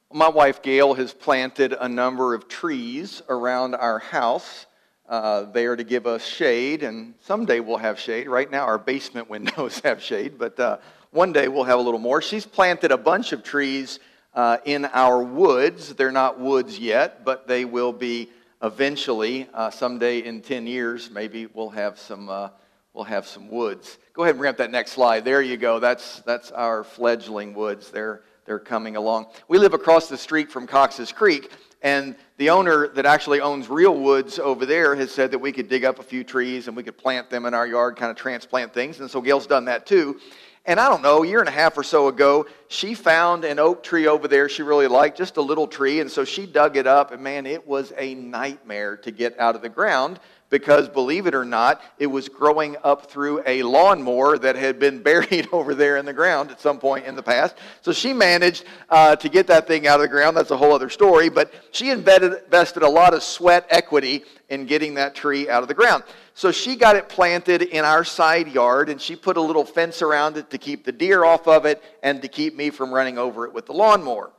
My wife Gail has planted a number of trees around our house. They are to give us shade, and someday we'll have shade. Right now our basement windows have shade, but one day we'll have a little more. She's planted a bunch of trees in our woods. They're not woods yet, but they will be eventually. Someday in 10 years, maybe we'll have some woods. Go ahead and bring up that next slide. There you go. That's our fledgling woods. They're coming along. We live across the street from Cox's Creek, and the owner that actually owns Real Woods over there has said that we could dig up a few trees and we could plant them in our yard, kind of transplant things, and so Gail's done that too. And I don't know, a year and a half or so ago, she found an oak tree over there she really liked, just a little tree, and so she dug it up, and man, it was a nightmare to get out of the ground, because believe it or not, it was growing up through a lawnmower that had been buried over there in the ground at some point in the past. So she managed to get that thing out of the ground. That's a whole other story. But she invested a lot of sweat equity in getting that tree out of the ground. So she got it planted in our side yard, and she put a little fence around it to keep the deer off of it and to keep me from running over it with the lawnmower.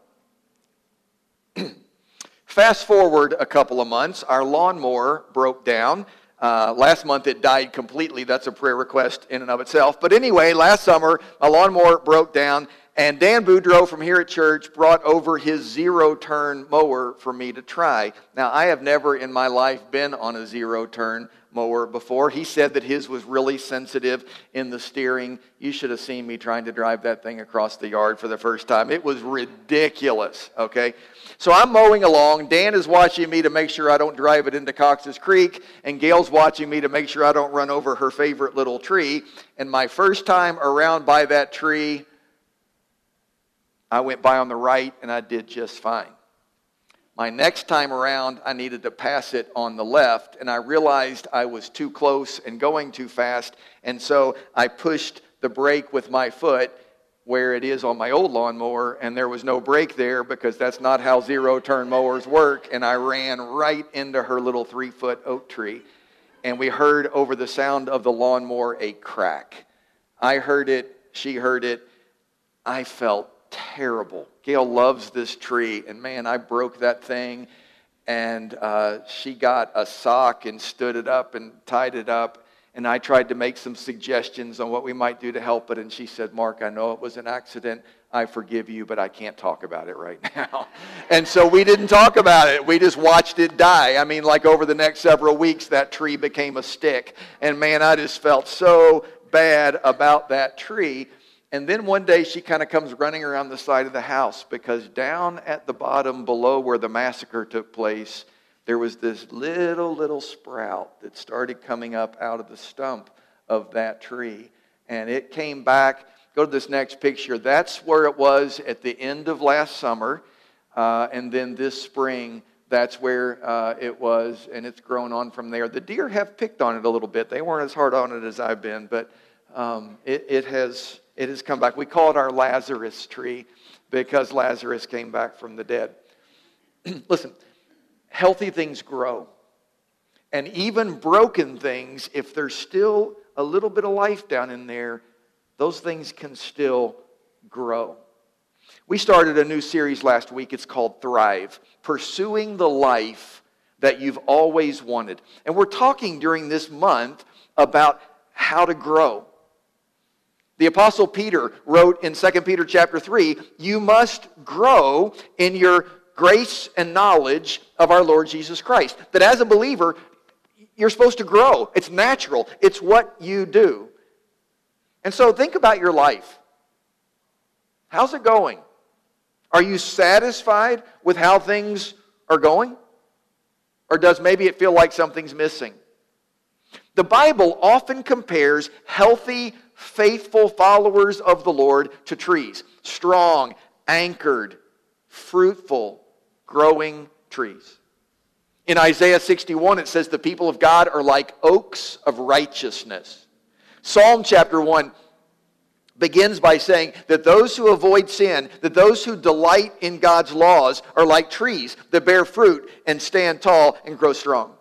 Fast forward a couple of months, our lawnmower broke down. Last month it died completely. That's a prayer request in and of itself. But anyway, last summer, my lawnmower broke down, and Dan Boudreau from here at church brought over his zero-turn mower for me to try. Now, I have never in my life been on a zero-turn mower before. He said that his was really sensitive in the steering. You should have seen me trying to drive that thing across the yard for the first time. It was ridiculous, okay? So I'm mowing along. Dan is watching me to make sure I don't drive it into Cox's Creek, and Gail's watching me to make sure I don't run over her favorite little tree. And my first time around by that tree, I went by on the right, and I did just fine. My next time around, I needed to pass it on the left, and I realized I was too close and going too fast, and so I pushed the brake with my foot where it is on my old lawnmower, and there was no brake there because that's not how zero-turn mowers work, and I ran right into her little 3-foot oak tree, and we heard over the sound of the lawnmower a crack. I heard it, she heard it, I felt terrible. Gail loves this tree, and man, I broke that thing, and she got a sock and stood it up and tied it up, and I tried to make some suggestions on what we might do to help it, and she said, "Mark, I know it was an accident. I forgive you, but I can't talk about it right now." And so we didn't talk about it. We just watched it die. I mean, like over the next several weeks, that tree became a stick, and man, I just felt so bad about that tree. And then one day she kind of comes running around the side of the house because down at the bottom below where the massacre took place, there was this little sprout that started coming up out of the stump of that tree. And it came back. Go to this next picture. That's where it was at the end of last summer. And then this spring, that's where it was. And it's grown on from there. The deer have picked on it a little bit. They weren't as hard on it as I've been, but it has come back. We call it our Lazarus tree because Lazarus came back from the dead. Listen, healthy things grow. And even broken things, if there's still a little bit of life down in there, those things can still grow. We started a new series last week. It's called Thrive, Pursuing the Life That You've Always Wanted. And we're talking during this month about how to grow. The Apostle Peter wrote in 2 Peter chapter 3, you must grow in your grace and knowledge of our Lord Jesus Christ. That as a believer, you're supposed to grow. It's natural. It's what you do. And so think about your life. How's it going? Are you satisfied with how things are going? Or does maybe it feel like something's missing? The Bible often compares healthy, faithful followers of the Lord to trees. Strong, anchored, fruitful, growing trees. In Isaiah 61, it says the people of God are like oaks of righteousness. Psalm chapter 1 begins by saying that those who avoid sin, that those who delight in God's laws are like trees that bear fruit and stand tall and grow strong.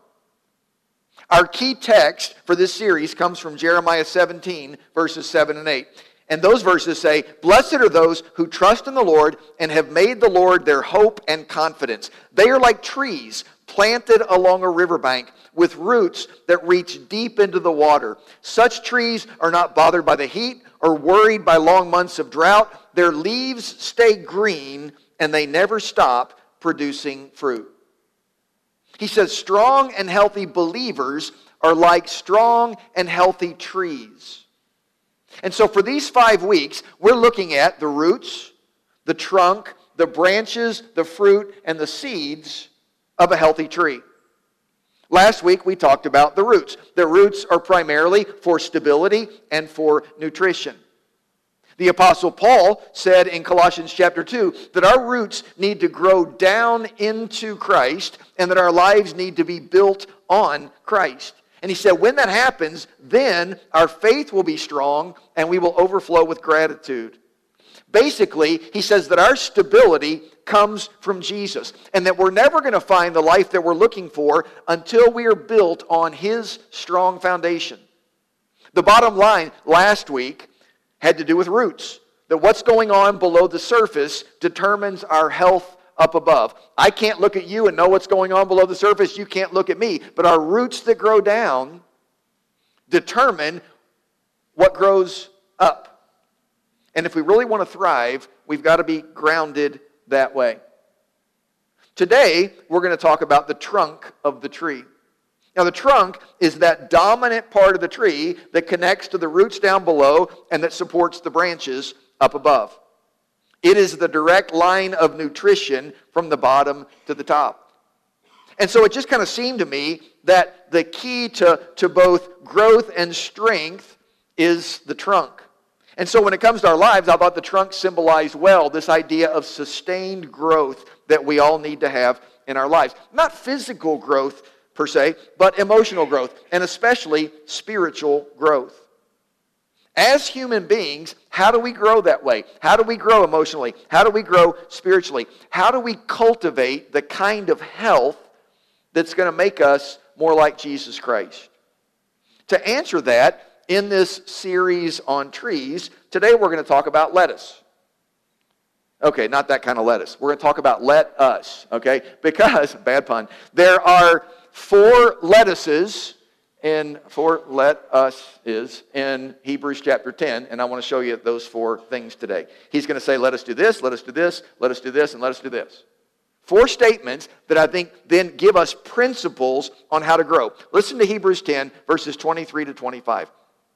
Our key text for this series comes from Jeremiah 17, verses 7 and 8. And those verses say, "Blessed are those who trust in the Lord and have made the Lord their hope and confidence. They are like trees planted along a riverbank with roots that reach deep into the water. Such trees are not bothered by the heat or worried by long months of drought. Their leaves stay green and they never stop producing fruit." He says strong and healthy believers are like strong and healthy trees. And so for these 5 weeks, we're looking at the roots, the trunk, the branches, the fruit, and the seeds of a healthy tree. Last week, we talked about the roots. The roots are primarily for stability and for nutrition. The Apostle Paul said in Colossians chapter 2 that our roots need to grow down into Christ and that our lives need to be built on Christ. And he said when that happens, then our faith will be strong and we will overflow with gratitude. Basically, he says that our stability comes from Jesus and that we're never going to find the life that we're looking for until we are built on His strong foundation. The bottom line last week had to do with roots. That what's going on below the surface determines our health up above. I can't look at you and know what's going on below the surface. You can't look at me. But our roots that grow down determine what grows up. And if we really want to thrive, we've got to be grounded that way. Today, we're going to talk about the trunk of the tree. Now, the trunk is that dominant part of the tree that connects to the roots down below and that supports the branches up above. It is the direct line of nutrition from the bottom to the top. And so it just kind of seemed to me that the key to both growth and strength is the trunk. And so when it comes to our lives, I thought the trunk symbolized well this idea of sustained growth that we all need to have in our lives. Not physical growth per se, but emotional growth, and especially spiritual growth. As human beings, how do we grow that way? How do we grow emotionally? How do we grow spiritually? How do we cultivate the kind of health that's going to make us more like Jesus Christ? To answer that, in this series on trees, today we're going to talk about lettuce. Okay, not that kind of lettuce. We're going to talk about let us, okay? Because, bad pun, there are 4 lettuces in Hebrews chapter 10, and I want to show you those 4 things today. He's going to say, let us do this, let us do this, let us do this, and let us do this. 4 statements that I think then give us principles on how to grow. Listen to Hebrews 10, verses 23 to 25.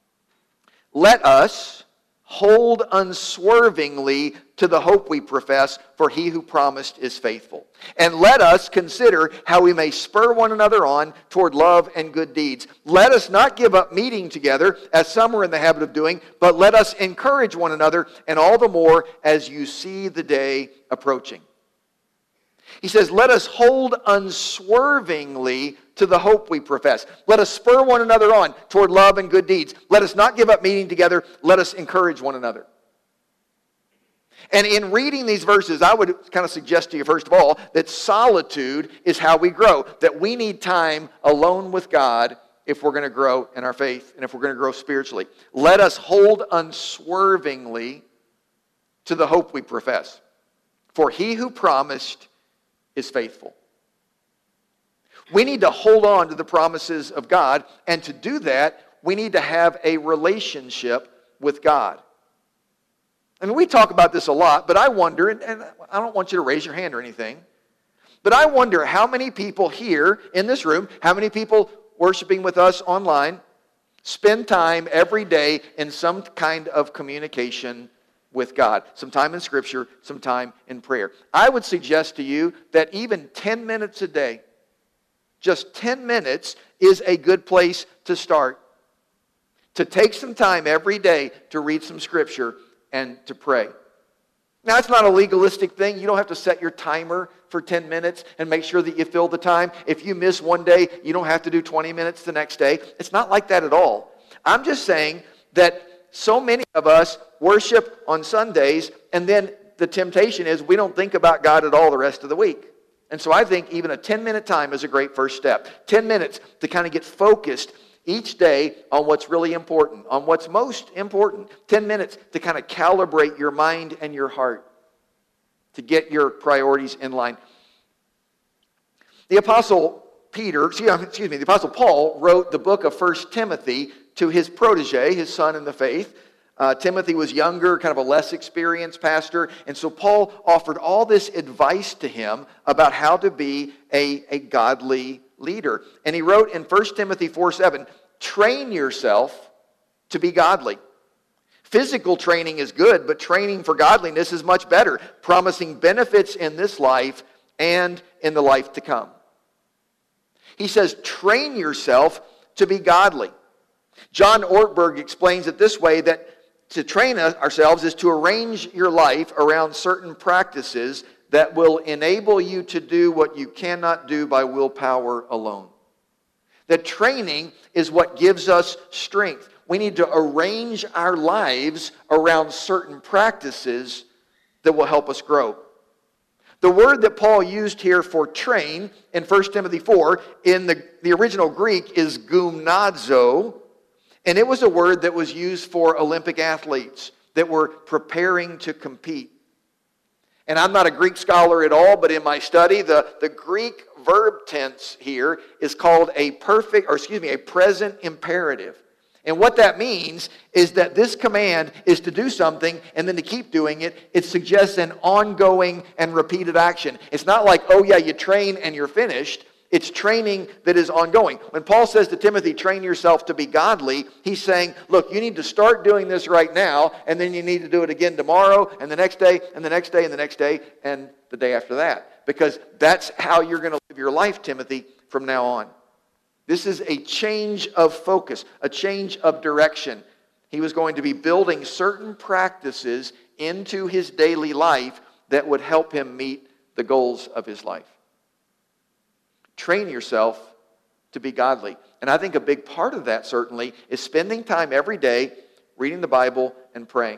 Let us hold unswervingly to the hope we profess, for He who promised is faithful. And let us consider how we may spur one another on toward love and good deeds. Let us not give up meeting together, as some are in the habit of doing, but let us encourage one another, and all the more as you see the day approaching. He says, let us hold unswervingly to the hope we profess. Let us spur one another on toward love and good deeds. Let us not give up meeting together. Let us encourage one another. And in reading these verses, I would kind of suggest to you, first of all, that solitude is how we grow. That we need time alone with God if we're going to grow in our faith and if we're going to grow spiritually. Let us hold unswervingly to the hope we profess. For He who promised is faithful. We need to hold on to the promises of God, and to do that, we need to have a relationship with God. I mean, we talk about this a lot, but I wonder, and I don't want you to raise your hand or anything, but I wonder how many people here in this room, how many people worshiping with us online, spend time every day in some kind of communication with God. Some time in Scripture, some time in prayer. I would suggest to you that even 10 minutes a day, just 10 minutes is a good place to start. To take some time every day to read some Scripture and to pray. Now, it's not a legalistic thing. You don't have to set your timer for 10 minutes and make sure that you fill the time. If you miss one day, you don't have to do 20 minutes the next day. It's not like that at all. I'm just saying that so many of us worship on Sundays, and then the temptation is we don't think about God at all the rest of the week. And so I think even a 10-minute time is a great first step. 10 minutes to kind of get focused each day on what's really important, on what's most important. 10 minutes to kind of calibrate your mind and your heart, to get your priorities in line. The Apostle the Apostle Paul wrote the book of 1 Timothy to his protege, his son in the faith. Timothy was younger, kind of a less experienced pastor, and so Paul offered all this advice to him about how to be a godly leader. And he wrote in 1 Timothy 4:7, train yourself to be godly. Physical training is good, but training for godliness is much better, promising benefits in this life and in the life to come. He says, train yourself to be godly. John Ortberg explains it this way, that to train ourselves is to arrange your life around certain practices that will enable you to do what you cannot do by willpower alone. That training is what gives us strength. We need to arrange our lives around certain practices that will help us grow. The word that Paul used here for train in 1 Timothy 4 in the original Greek is gymnazo, and it was a word that was used for Olympic athletes that were preparing to compete. And I'm not a Greek scholar at all, but in my study, the Greek verb tense here is called a present imperative. And what that means is that this command is to do something and then to keep doing it. It suggests an ongoing and repeated action. It's not like, oh yeah, you train and you're finished. It's training that is ongoing. When Paul says to Timothy, train yourself to be godly, he's saying, look, you need to start doing this right now, and then you need to do it again tomorrow, and the next day, and the next day, and the next day, and the day after that. Because that's how you're going to live your life, Timothy, from now on. This is a change of focus, a change of direction. He was going to be building certain practices into his daily life that would help him meet the goals of his life. Train yourself to be godly. And I think a big part of that, certainly, is spending time every day reading the Bible and praying.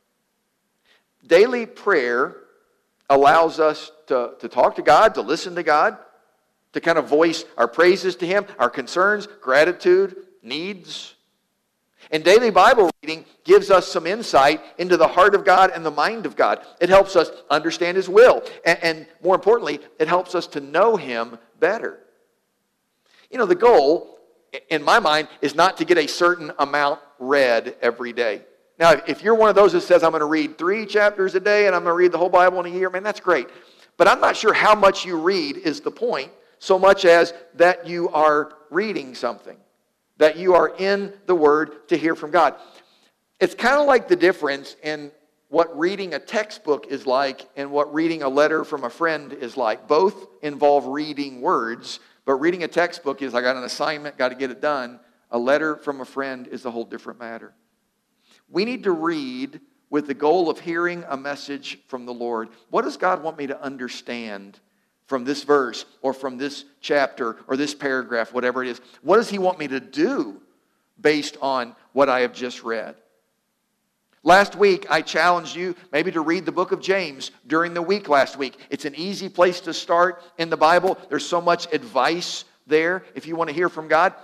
Daily prayer allows us to talk to God, to listen to God, to kind of voice our praises to Him, our concerns, gratitude, needs. And daily Bible reading gives us some insight into the heart of God and the mind of God. It helps us understand His will. And more importantly, it helps us to know Him better. You know, the goal, in my mind, is not to get a certain amount read every day. Now, if you're one of those that says, I'm going to read 3 chapters a day and I'm going to read the whole Bible in a year, man, that's great. But I'm not sure how much you read is the point, so much as that you are reading something, that you are in the Word to hear from God. It's kind of like the difference in what reading a textbook is like and what reading a letter from a friend is like. Both involve reading words, but reading a textbook is, I got an assignment, got to get it done. A letter from a friend is a whole different matter. We need to read with the goal of hearing a message from the Lord. What does God want me to understand from this verse or from this chapter or this paragraph, whatever it is? What does He want me to do based on what I have just read? Last week, I challenged you maybe to read the book of James during the week last week. It's an easy place to start in the Bible. There's so much advice there if you want to hear from God.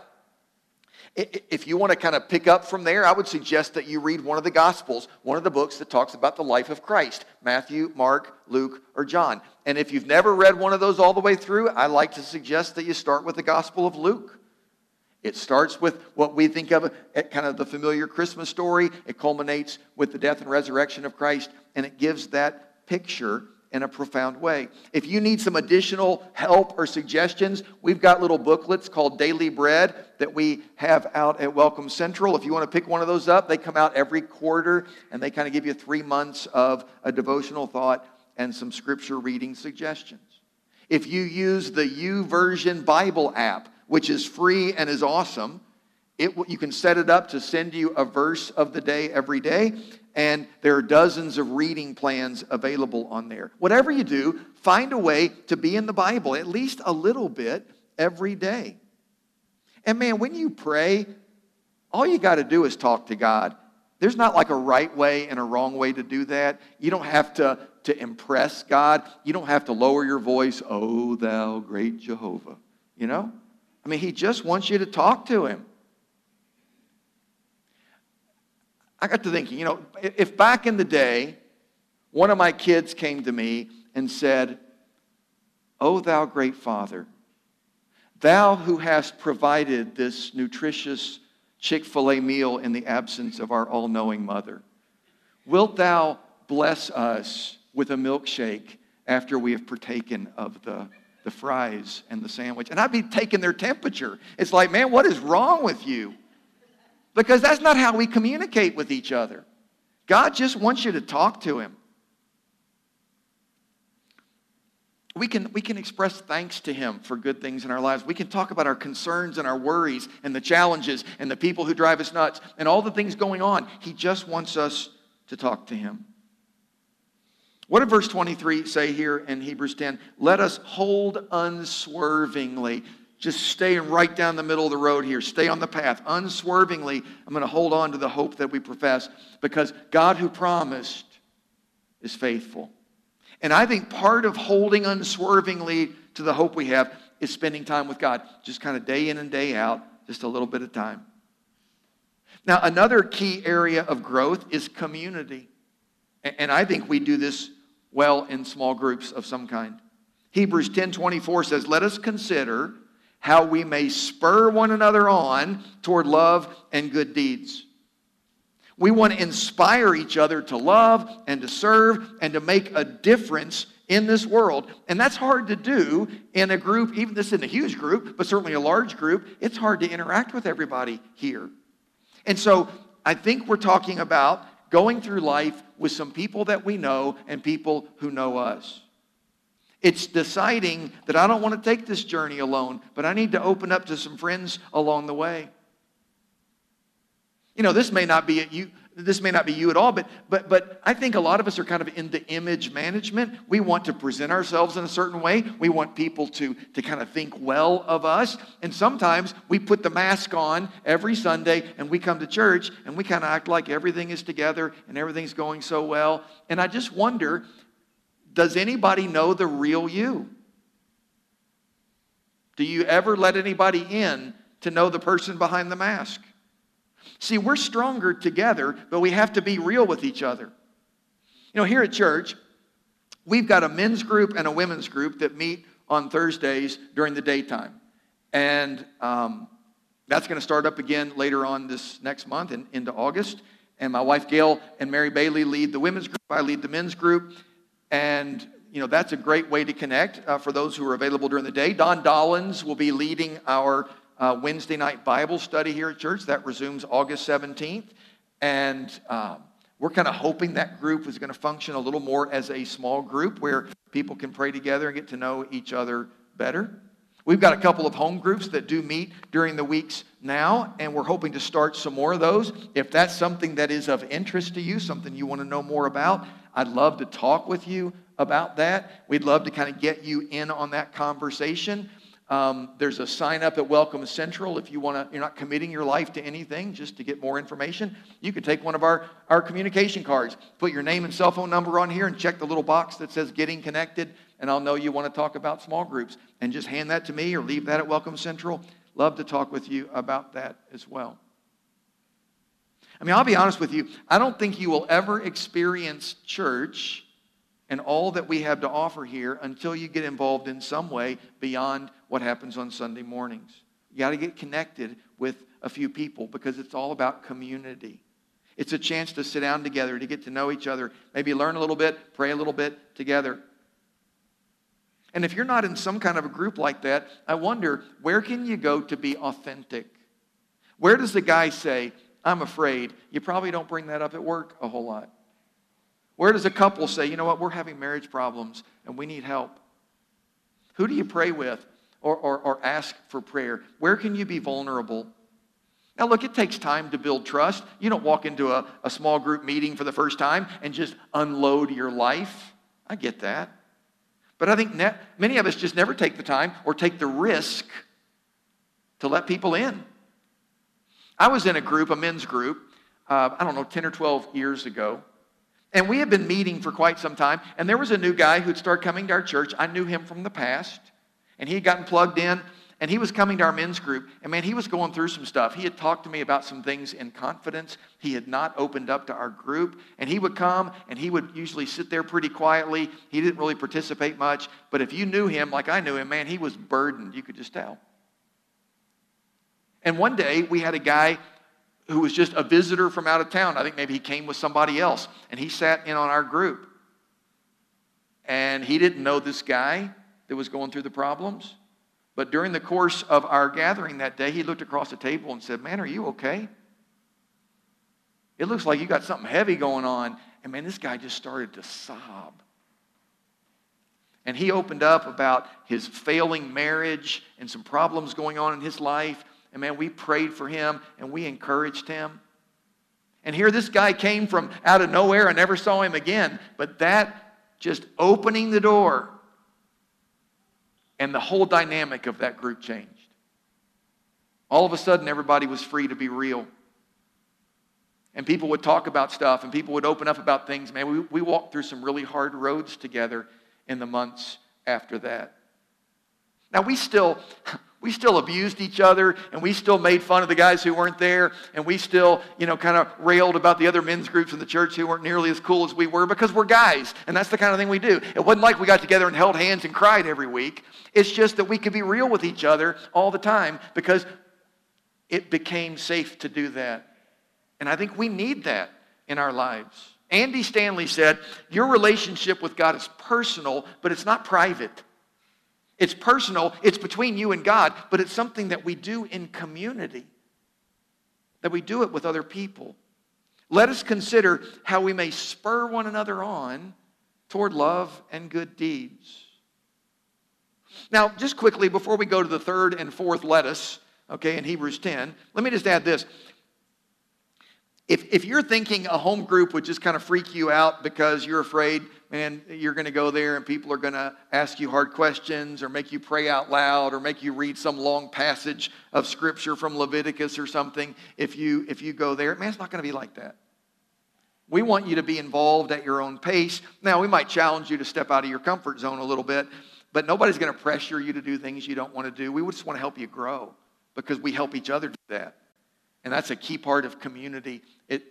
If you want to kind of pick up from there, I would suggest that you read one of the Gospels, one of the books that talks about the life of Christ, Matthew, Mark, Luke, or John. And if you've never read one of those all the way through, I like to suggest that you start with the Gospel of Luke. It starts with what we think of as kind of the familiar Christmas story. It culminates with the death and resurrection of Christ, and it gives that picture in a profound way. If you need some additional help or suggestions, we've got little booklets called Daily Bread that we have out at Welcome Central. If you want to pick one of those up, they come out every quarter, and they kind of give you 3 months of a devotional thought and some scripture reading suggestions. If you use the YouVersion Bible app, which is free and is awesome, you can set it up to send you a verse of the day every day, and there are dozens of reading plans available on there. Whatever you do, find a way to be in the Bible, at least a little bit every day. And man, when you pray, all you got to do is talk to God. There's not like a right way and a wrong way to do that. You don't have to impress God. You don't have to lower your voice, "O thou great Jehovah." You know? I mean, He just wants you to talk to Him. I got to thinking, if back in the day, one of my kids came to me and said, "O thou great Father, thou who hast provided this nutritious Chick-fil-A meal in the absence of our all-knowing mother, wilt thou bless us with a milkshake after we have partaken of the fries and the sandwich?" And I'd be taking their temperature. It's like, man, what is wrong with you? Because that's not how we communicate with each other. God just wants you to talk to Him. We can express thanks to Him for good things in our lives. We can talk about our concerns and our worries and the challenges and the people who drive us nuts and all the things going on. He just wants us to talk to Him. What did verse 23 say here in Hebrews 10? Let us hold unswervingly. Just staying right down the middle of the road here. Stay on the path. Unswervingly, I'm going to hold on to the hope that we profess, because God who promised is faithful. And I think part of holding unswervingly to the hope we have is spending time with God. Just kind of day in and day out, just a little bit of time. Now, another key area of growth is community. And I think we do this well in small groups of some kind. Hebrews 10:24 says, let us consider how we may spur one another on toward love and good deeds. We want to inspire each other to love and to serve and to make a difference in this world. And that's hard to do in a group, even this isn't a huge group, but certainly a large group. It's hard to interact with everybody here. And so I think we're talking about going through life with some people that we know and people who know us. It's deciding that I don't want to take this journey alone, but I need to open up to some friends along the way. This may not be you at all, but I think a lot of us are kind of into image management. We want to present ourselves in a certain way. We want people to kind of think well of us. And sometimes we put the mask on every Sunday and we come to church and we kind of act like everything is together and everything's going so well. And I just wonder, does anybody know the real you? Do you ever let anybody in to know the person behind the mask? See, we're stronger together, but we have to be real with each other. Here at church, we've got a men's group and a women's group that meet on Thursdays during the daytime. And that's going to start up again later on this next month and into August. And my wife Gail and Mary Bailey lead the women's group. I lead the men's group. And, that's a great way to connect for those who are available during the day. Don Dollins will be leading our Wednesday night Bible study here at church. That resumes August 17th. And we're kind of hoping that group is going to function a little more as a small group where people can pray together and get to know each other better. We've got a couple of home groups that do meet during the weeks now, and we're hoping to start some more of those. If that's something that is of interest to you, something you want to know more about, I'd love to talk with you about that. We'd love to kind of get you in on that conversation. There's a sign up at Welcome Central if you're not committing your life to anything, just to get more information. You can take one of our communication cards, put your name and cell phone number on here, and check the little box that says Getting Connected, and I'll know you want to talk about small groups. And just hand that to me or leave that at Welcome Central. Love to talk with you about that as well. I'll be honest with you. I don't think you will ever experience church and all that we have to offer here until you get involved in some way beyond what happens on Sunday mornings. You got to get connected with a few people because it's all about community. It's a chance to sit down together, to get to know each other, maybe learn a little bit, pray a little bit together. And if you're not in some kind of a group like that, I wonder, where can you go to be authentic? Where does the guy say, I'm afraid? You probably don't bring that up at work a whole lot. Where does a couple say, you know what, we're having marriage problems and we need help? Who do you pray with or ask for prayer? Where can you be vulnerable? Now look, it takes time to build trust. You don't walk into a small group meeting for the first time and just unload your life. I get that. But I think many of us just never take the time or take the risk to let people in. I was in a group, a men's group, 10 or 12 years ago. And we had been meeting for quite some time. And there was a new guy who'd started coming to our church. I knew him from the past. And he had gotten plugged in. And he was coming to our men's group, and man, he was going through some stuff. He had talked to me about some things in confidence. He had not opened up to our group. And he would come, and he would usually sit there pretty quietly. He didn't really participate much. But if you knew him like I knew him, man, he was burdened. You could just tell. And one day, we had a guy who was just a visitor from out of town. I think maybe he came with somebody else. And he sat in on our group. And he didn't know this guy that was going through the problems. But during the course of our gathering that day, he looked across the table and said, "Man, are you okay? It looks like you got something heavy going on." And man, this guy just started to sob. And he opened up about his failing marriage and some problems going on in his life. And man, we prayed for him and we encouraged him. And here this guy came from out of nowhere. I never saw him again. But that just opening the door, and the whole dynamic of that group changed. All of a sudden, everybody was free to be real. And people would talk about stuff, and people would open up about things. Man, we walked through some really hard roads together in the months after that. Now, we still abused each other, and we still made fun of the guys who weren't there, and we still, kind of railed about the other men's groups in the church who weren't nearly as cool as we were, because we're guys, and that's the kind of thing we do. It wasn't like we got together and held hands and cried every week. It's just that we could be real with each other all the time, because it became safe to do that. And I think we need that in our lives. Andy Stanley said, "Your relationship with God is personal, but it's not private. It's personal, it's between you and God, but it's something that we do in community, that we do it with other people. Let us consider how we may spur one another on toward love and good deeds." Now, just quickly, before we go to the third and fourth lettuce, in Hebrews 10, let me just add this. If you're thinking a home group would just kind of freak you out because you're afraid, man, you're going to go there and people are going to ask you hard questions or make you pray out loud or make you read some long passage of Scripture from Leviticus or something, if you go there, man, it's not going to be like that. We want you to be involved at your own pace. Now, we might challenge you to step out of your comfort zone a little bit, but nobody's going to pressure you to do things you don't want to do. We just want to help you grow because we help each other do that. And that's a key part of community,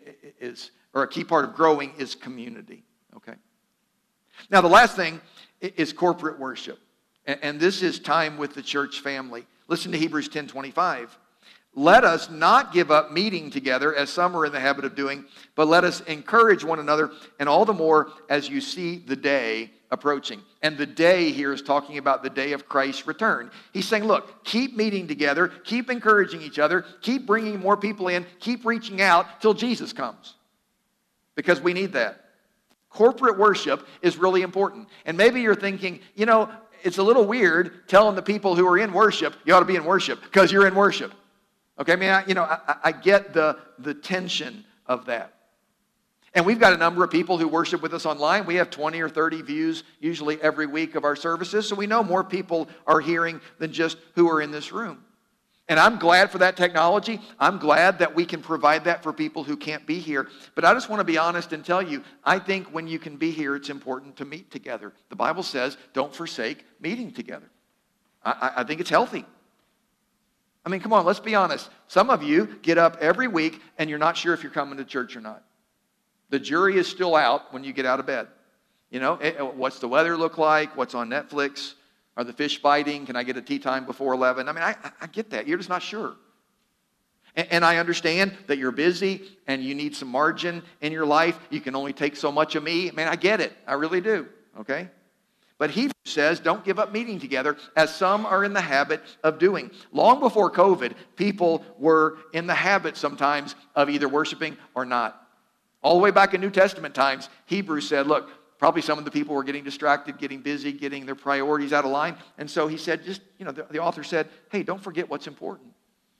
a key part of growing is community, okay? Now, the last thing is corporate worship. And this is time with the church family. Listen to Hebrews 10:25. "Let us not give up meeting together as some are in the habit of doing, but let us encourage one another, and all the more as you see the day approaching." And the day here is talking about the day of Christ's return. He's saying, look, keep meeting together, keep encouraging each other, keep bringing more people in, keep reaching out till Jesus comes. Because we need that. Corporate worship is really important. And maybe you're thinking, it's a little weird telling the people who are in worship, you ought to be in worship because you're in worship. Okay, I get the tension of that. And we've got a number of people who worship with us online. We have 20 or 30 views usually every week of our services, so we know more people are hearing than just who are in this room. And I'm glad for that technology. I'm glad that we can provide that for people who can't be here. But I just want to be honest and tell you, I think when you can be here, it's important to meet together. The Bible says, don't forsake meeting together. I think it's healthy. Come on, let's be honest. Some of you get up every week and you're not sure if you're coming to church or not. The jury is still out when you get out of bed. What's the weather look like? What's on Netflix? Are the fish biting? Can I get a tea time before 11? I get that. You're just not sure. And I understand that you're busy and you need some margin in your life. You can only take so much of me. I get it. I really do. Okay? But Hebrews says, don't give up meeting together, as some are in the habit of doing. Long before COVID, people were in the habit sometimes of either worshiping or not. All the way back in New Testament times, Hebrews said, look, probably some of the people were getting distracted, getting busy, getting their priorities out of line. And so he said, the author said, hey, don't forget what's important.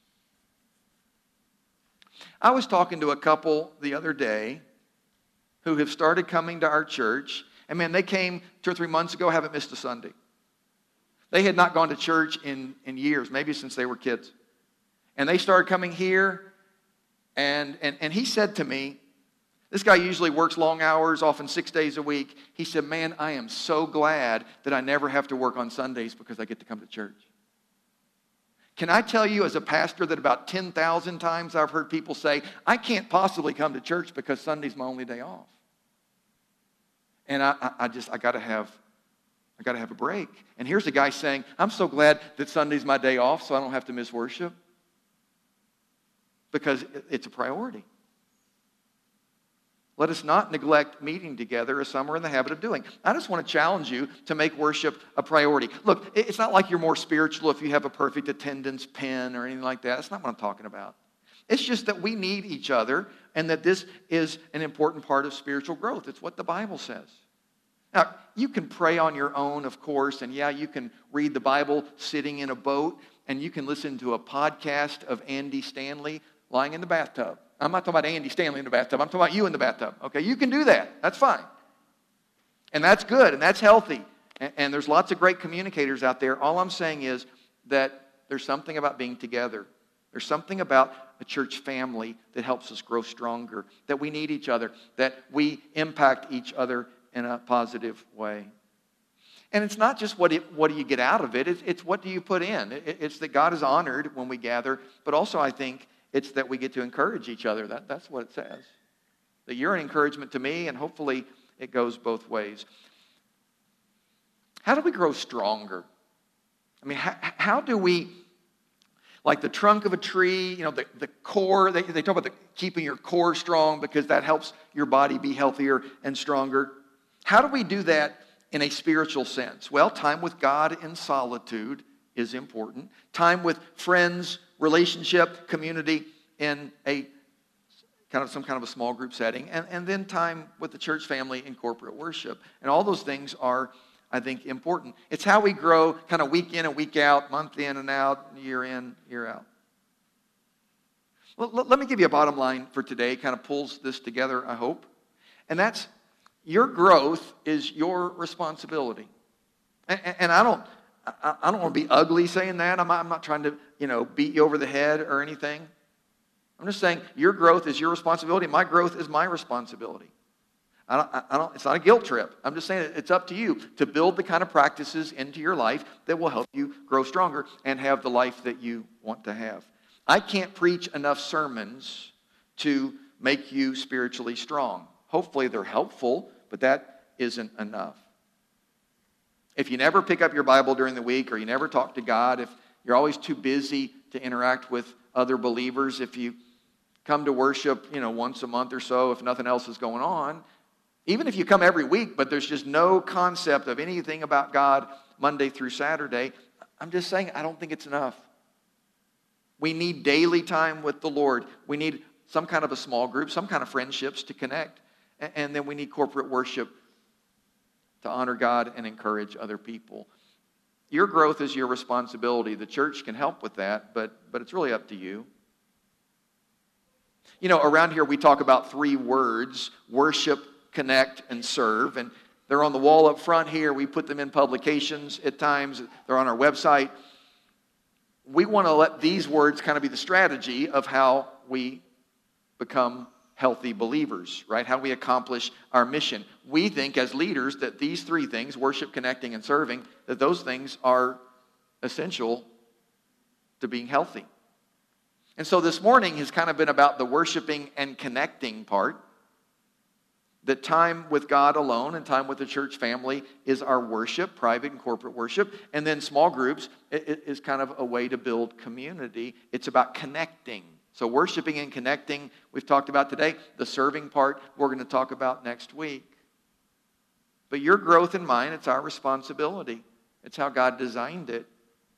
I was talking to a couple the other day who have started coming to our church. And man, they came 2 or 3 months ago, haven't missed a Sunday. They had not gone to church in years, maybe since they were kids. And they started coming here, and he said to me, this guy usually works long hours, often 6 days a week. He said, man, I am so glad that I never have to work on Sundays because I get to come to church. Can I tell you as a pastor that about 10,000 times I've heard people say, I can't possibly come to church because Sunday's my only day off. And I got to have a break. And here's a guy saying, I'm so glad that Sunday's my day off so I don't have to miss worship. Because it's a priority. Let us not neglect meeting together as some are in the habit of doing. I just want to challenge you to make worship a priority. Look, it's not like you're more spiritual if you have a perfect attendance pin or anything like that. That's not what I'm talking about. It's just that we need each other and that this is an important part of spiritual growth. It's what the Bible says. Now, you can pray on your own, of course, and yeah, you can read the Bible sitting in a boat, and you can listen to a podcast of Andy Stanley lying in the bathtub. I'm not talking about Andy Stanley in the bathtub. I'm talking about you in the bathtub. Okay, you can do that. That's fine. And that's good, and that's healthy. And there's lots of great communicators out there. All I'm saying is that there's something about being together. There's something about a church family that helps us grow stronger, that we need each other, that we impact each other in a positive way. And it's not just what do you get out of it, it's what do you put in. It's that God is honored when we gather, but also I think it's that we get to encourage each other. That's what it says. That you're an encouragement to me, and hopefully it goes both ways. How do we grow stronger? I mean, how do we, like the trunk of a tree, the core, they talk about keeping your core strong because that helps your body be healthier and stronger. How do we do that in a spiritual sense? Well, time with God in solitude is important. Time with friends, relationship, community in a some kind of a small group setting. And then time with the church family in corporate worship. And all those things are, I think, important. It's how we grow kind of week in and week out, month in and out, year in, year out. Well, let me give you a bottom line for today. Kind of pulls this together, I hope. And that's your growth is your responsibility. And I don't want to be ugly saying that. I'm not trying to, beat you over the head or anything. I'm just saying your growth is your responsibility. My growth is my responsibility. It's not a guilt trip. I'm just saying it's up to you to build the kind of practices into your life that will help you grow stronger and have the life that you want to have. I can't preach enough sermons to make you spiritually strong. Hopefully they're helpful, but that isn't enough. If you never pick up your Bible during the week, or you never talk to God, if you're always too busy to interact with other believers, if you come to worship, once a month or so, if nothing else is going on, even if you come every week, but there's just no concept of anything about God Monday through Saturday, I'm just saying I don't think it's enough. We need daily time with the Lord. We need some kind of a small group, some kind of friendships to connect. And then we need corporate worship to honor God and encourage other people. Your growth is your responsibility. The church can help with that, but it's really up to you. Around here we talk about 3 words: worship, connect, and serve. And they're on the wall up front here. We put them in publications at times. They're on our website. We want to let these words kind of be the strategy of how we become healthy believers, right? How we accomplish our mission. We think as leaders that these 3 things, worship, connecting, and serving, that those things are essential to being healthy. And so this morning has kind of been about the worshiping and connecting part. That time with God alone and time with the church family is our worship, private and corporate worship. And then small groups is kind of a way to build community. It's about connecting. So worshiping and connecting, we've talked about today. The serving part, we're going to talk about next week. But your growth and mine, it's our responsibility. It's how God designed it.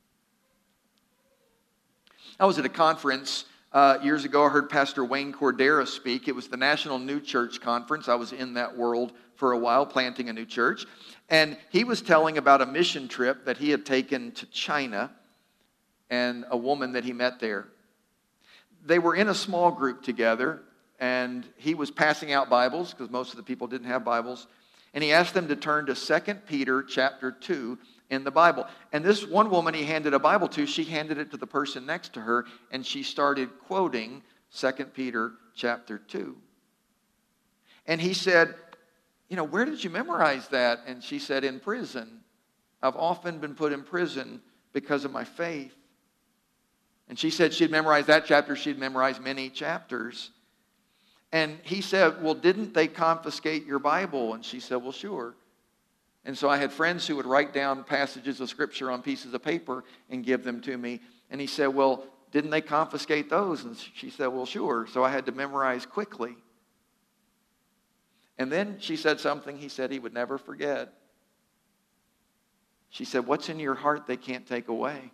I was at a conference years ago. I heard Pastor Wayne Cordera speak. It was the National New Church Conference. I was in that world for a while, planting a new church. And he was telling about a mission trip that he had taken to China and a woman that he met there. They were in a small group together, and he was passing out Bibles because most of the people didn't have Bibles. And he asked them to turn to 2 Peter chapter 2 in the Bible. And this one woman he handed a Bible to, she handed it to the person next to her, and she started quoting 2 Peter chapter 2. And he said, where did you memorize that? And she said, in prison. I've often been put in prison because of my faith. And she said she'd memorized that chapter. She'd memorized many chapters. And he said, well, didn't they confiscate your Bible? And she said, well, sure. And so I had friends who would write down passages of Scripture on pieces of paper and give them to me. And he said, well, didn't they confiscate those? And she said, well, sure. So I had to memorize quickly. And then she said something he said he would never forget. She said, what's in your heart they can't take away?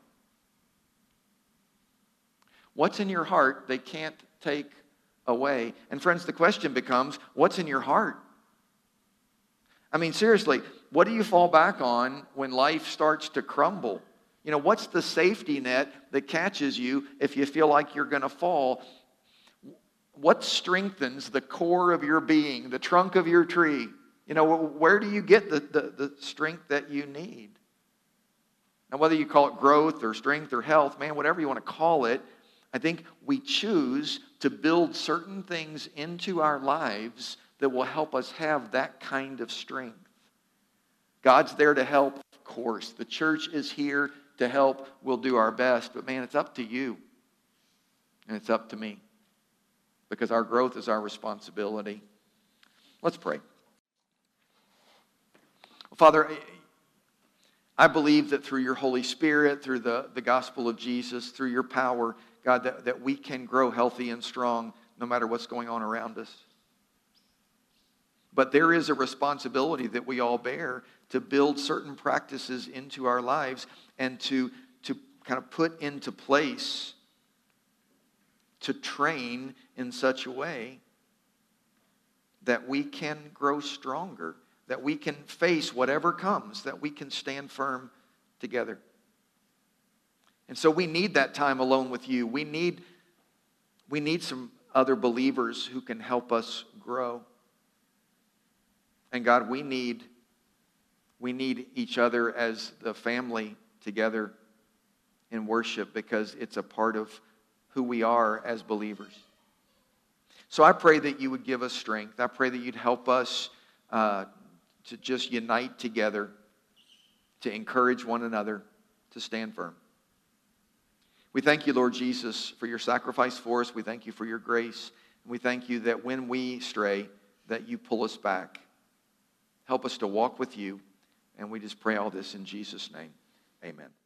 What's in your heart they can't take away? And friends, the question becomes, what's in your heart? I mean, seriously, what do you fall back on when life starts to crumble? You know, what's the safety net that catches you if you feel like you're going to fall? What strengthens the core of your being, the trunk of your tree? You know, where do you get the strength that you need? Now, whether you call it growth or strength or health, man, whatever you want to call it, I think we choose to build certain things into our lives that will help us have that kind of strength. God's there to help, of course. The church is here to help. We'll do our best. But man, it's up to you. And it's up to me. Because our growth is our responsibility. Let's pray. Father, I believe that through your Holy Spirit, through the gospel of Jesus, through your power, God, that we can grow healthy and strong no matter what's going on around us. But there is a responsibility that we all bear to build certain practices into our lives and to kind of put into place, to train in such a way that we can grow stronger, that we can face whatever comes, that we can stand firm together. And so we need that time alone with you. We need some other believers who can help us grow. And God, we need each other as the family together in worship because it's a part of who we are as believers. So I pray that you would give us strength. I pray that you'd help us to just unite together, to encourage one another, to stand firm. We thank you, Lord Jesus, for your sacrifice for us. We thank you for your grace. And we thank you that when we stray, that you pull us back. Help us to walk with you. And we just pray all this in Jesus' name. Amen.